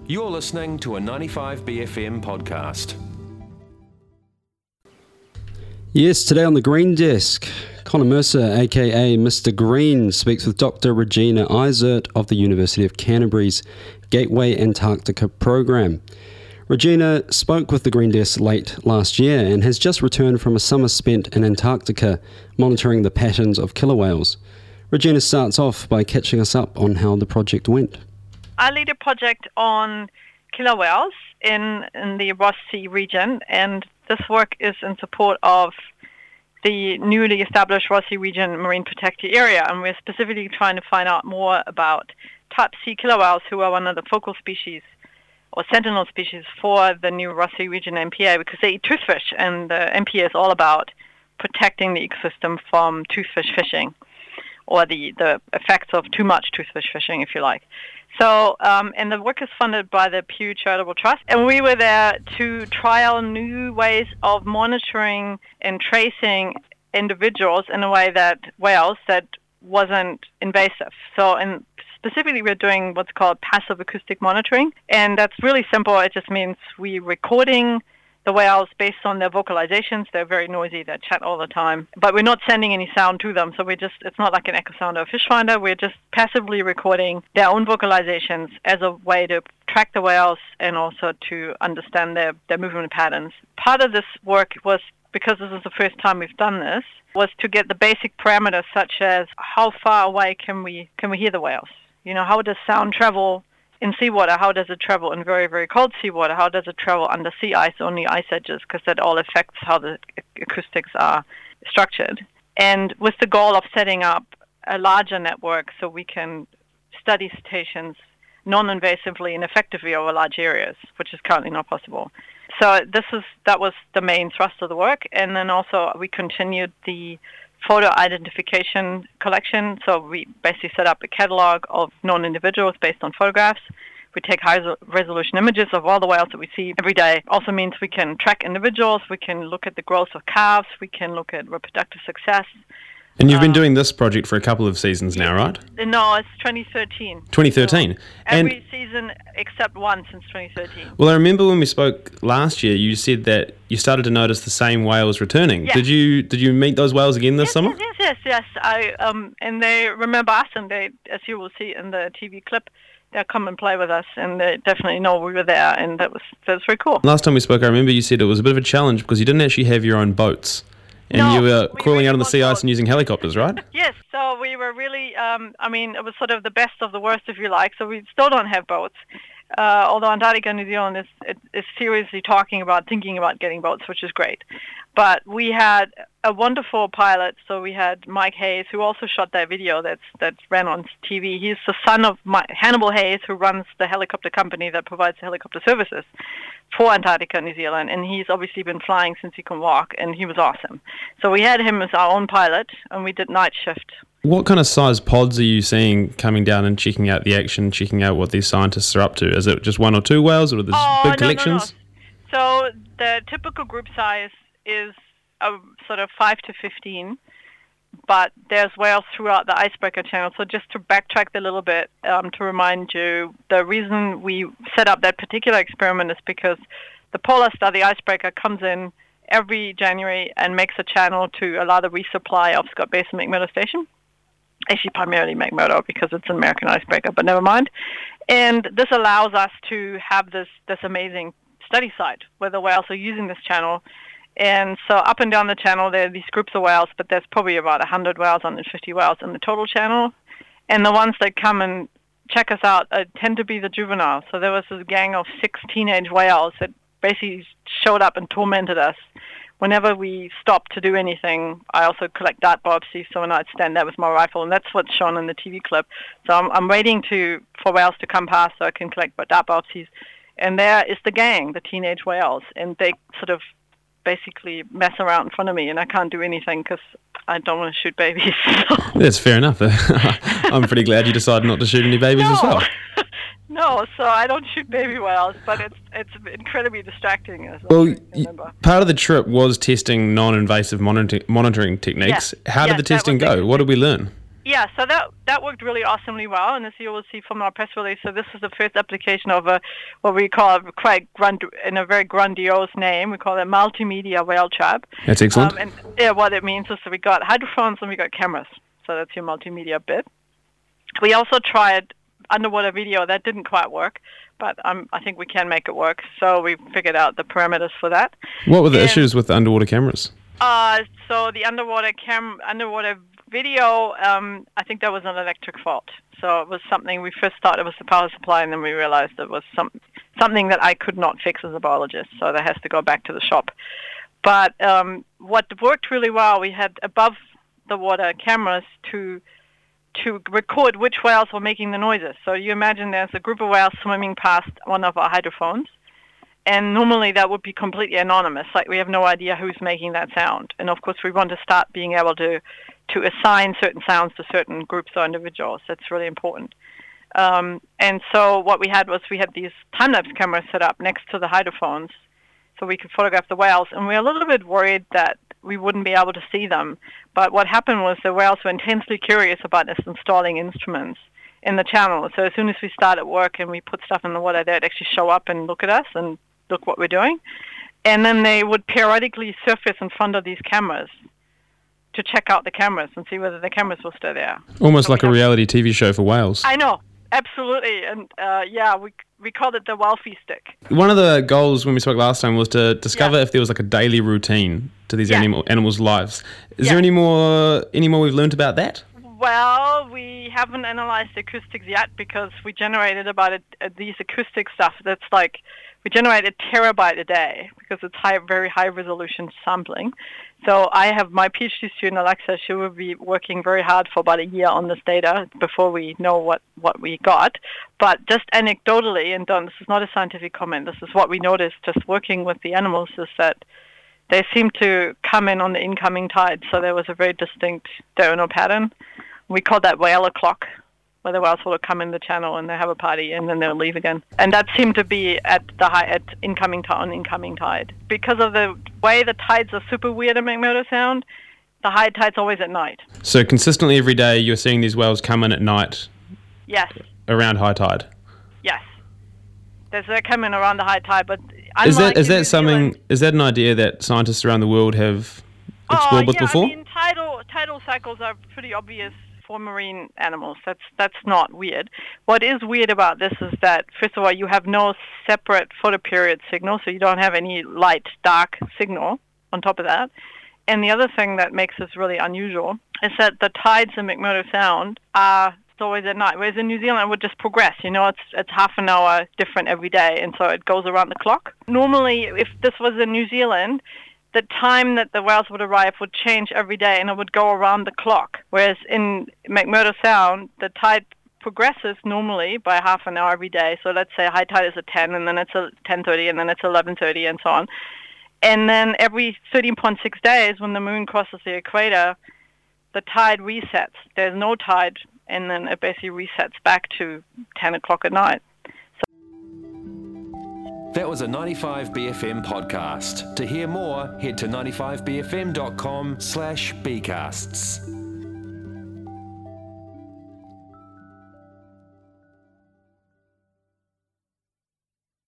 You're listening to a 95BFM podcast. Yes, today on the Green Desk, Conor Mercer, aka Mr. Green, speaks with Dr. Regina Eisert of the University of Canterbury's Gateway Antarctica program. Regina spoke with the Green Desk late last year and has just returned from a summer spent in Antarctica monitoring the patterns of killer whales. Regina starts off by catching us up on how the project went. I lead a project on killer whales in the Ross Sea region, and this work is in support of the newly established Ross Sea region marine protected area, and we're specifically trying to find out more about type C killer whales, who are one of the focal species or sentinel species for the new Ross Sea region MPA, because they eat toothfish, and the MPA is all about protecting the ecosystem from toothfish fishing, or the effects of too much toothfish fishing, if you like. So, and the work is funded by the Pew Charitable Trust, and we were there to trial new ways of monitoring and tracing individuals in a way that whales that wasn't invasive. So, and specifically, we're doing what's called passive acoustic monitoring, and that's really simple. It just means we're recording the whales based on their vocalizations. They're very noisy, they chat all the time, but we're not sending any sound to them, so it's not like an echo sound or a fish finder. We're just passively recording their own vocalizations as a way to track the whales and also to understand their movement patterns. Part of this work was, because this is the first time we've done this, was to get the basic parameters such as how far away can we hear the whales? You know, how does sound travel in seawater? How does it travel in very, very cold seawater? How does it travel under sea ice on the ice edges? Because that all affects how the acoustics are structured. And with the goal of setting up a larger network so we can study cetaceans non-invasively and effectively over large areas, which is currently not possible. So that was the main thrust of the work. And then also we continued the photo identification collection. So we basically set up a catalog of known individuals based on photographs. We take high-resolution images of all the whales that we see every day. Also means we can track individuals, we can look at the growth of calves, we can look at reproductive success. And you've been doing this project for a couple of seasons now, right? No, it's 2013. 2013. So every season except one since 2013. Well, I remember when we spoke last year, you said that you started to notice the same whales returning. Yeah. Did you meet those whales again this summer? Yes. And they remember us, and they, as you will see in the TV clip, they'll come and play with us, and they definitely know we were there, and that was very cool. Last time we spoke, I remember you said it was a bit of a challenge because you didn't actually have your own boats. And you were crawling out on the sea ice and using helicopters, right? Yes, so we were really, it was sort of the best of the worst, if you like. So we still don't have boats. Although Antarctica, New Zealand is seriously thinking about getting boats, which is great. But we had a wonderful pilot. So we had Mike Hayes, who also shot that video that ran on TV. He's the son of Hannibal Hayes, who runs the helicopter company that provides helicopter services for Antarctica, New Zealand. And he's obviously been flying since he can walk, and he was awesome. So we had him as our own pilot, and we did night shift. What kind of size pods are you seeing coming down and checking out the action, checking out what these scientists are up to? Is it just one or two whales, or are there big collections? No. So the typical group size is sort of 5 to 15, but there's whales throughout the icebreaker channel. So just to backtrack a little bit, to remind you, the reason we set up that particular experiment is because the Polar Star, the icebreaker, comes in every January and makes a channel to allow the resupply of Scott Basin McMurdo Station. Actually, primarily McMurdo, because it's an American icebreaker, but never mind. And this allows us to have this amazing study site where the whales are using this channel. And so up and down the channel, there are these groups of whales, but there's probably about 100 whales, 150 whales in the total channel. And the ones that come and check us out tend to be the juveniles. So there was this gang of 6 teenage whales that basically showed up and tormented us. Whenever we stop to do anything, I also collect dart biopsies, so when I'd stand there with my rifle, and that's what's shown in the TV clip. So I'm waiting for whales to come past so I can collect dart biopsies. And there is the gang, the teenage whales, and they sort of basically mess around in front of me, and I can't do anything because I don't want to shoot babies. That's fair enough. I'm pretty glad you decided not to shoot any babies as well. No, so I don't shoot baby whales, but it's incredibly distracting. Well, part of the trip was testing non-invasive monitoring techniques. Yeah. How did the testing go? What did we learn? Yeah, so that worked really awesomely well, and as you will see from our press release, so this is the first application of what we call in a very grandiose name. We call it multimedia whale trap. That's excellent. And what it means is that we got hydrophones and we got cameras. So that's your multimedia bit. We also tried underwater video. That didn't quite work, but I think we can make it work. So we figured out the parameters for that. What were the issues with the underwater cameras? So the underwater video, I think that was an electric fault. So it was something we first thought it was the power supply, and then we realized it was something that I could not fix as a biologist. So that has to go back to the shop. But what worked really well, we had above the water cameras to record which whales were making the noises. So you imagine there's a group of whales swimming past one of our hydrophones, and normally that would be completely anonymous. Like, we have no idea who's making that sound. And of course, we want to start being able to assign certain sounds to certain groups or individuals. That's really important. And so what we had these time-lapse cameras set up next to the hydrophones so we could photograph the whales. And we were a little bit worried that we wouldn't be able to see them. But what happened was the whales were intensely curious about us installing instruments in the channel. So as soon as we started work and we put stuff in the water, they'd actually show up and look at us and look what we're doing. And then they would periodically surface in front of these cameras to check out the cameras and see whether the cameras were still there. Almost like a reality TV show for whales. I know, absolutely. And we called it the Whalfie stick. One of the goals when we spoke last time was to discover if there was like a daily routine to these animals' lives. Is there any more we've learned about that? Well, we haven't analyzed the acoustics yet because we generated about these acoustic stuff that's like, we generate a terabyte a day because it's very high resolution sampling. So I have my PhD student, Alexa, she will be working very hard for about a year on this data before we know what we got. But just anecdotally, and this is not a scientific comment, this is what we noticed just working with the animals, is that they seem to come in on the incoming tide. So there was a very distinct diurnal pattern. We call that whale o'clock, where the whales will come in the channel and they have a party and then they'll leave again. And that seemed to be at incoming tide. Because of the way the tides are super weird in McMurdo Sound, the high tide's always at night. So consistently every day you're seeing these whales come in at night? Yes. Around high tide? Yes. They come in around the high tide, but is that an idea that scientists around the world have explored with before? I mean, tidal cycles are pretty obvious for marine animals. That's not weird. What is weird about this is that, first of all, you have no separate photoperiod signal, so you don't have any light-dark signal on top of that. And the other thing that makes this really unusual is that the tides in McMurdo Sound are always at night, whereas in New Zealand it would just progress. It's half an hour different every day, and so it goes around the clock. Normally, if this was in New Zealand, the time that the whales would arrive would change every day, and it would go around the clock. Whereas in McMurdo Sound, the tide progresses normally by half an hour every day. So let's say high tide is at 10, and then it's at 10:30, and then it's 11:30, and so on. And then every 13.6 days, when the moon crosses the equator, the tide resets. There's no tide, and then it basically resets back to 10 o'clock at night. That was a 95BFM podcast. To hear more, head to 95bfm.com/bcasts.